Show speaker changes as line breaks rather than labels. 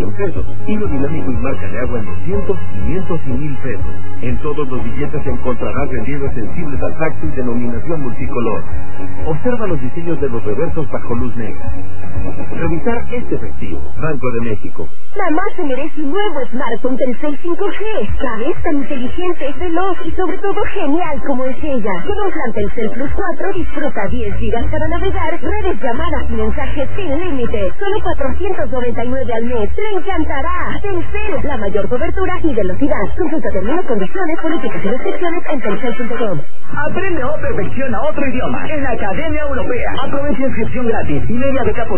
100 pesos. Hilo dinámico y marca de agua en 200, 500 y 1000 pesos. En todos los billetes encontrarás relieves sensibles al tacto y denominación multicolor. Observa los diseños de los reversos bajo luz negra. Revisar este efectivo. Banco de México.
Mamá se merece un nuevo smartphone Telcel 5G. ¿Sabes? Tan inteligente, veloz y sobre todo genial como es ella. Con un plan Telcel Plus 4 disfruta 10 gigas para navegar, redes, llamadas y mensajes sin límite. Solo 499 al mes. ¡Te encantará! Telcel, la mayor cobertura y velocidad. Consulta términos, condiciones, políticas y restricciones en telcel.com.
Aprende o perfecciona otro idioma en la Academia Europea. Aprovecha inscripción gratis y media beca por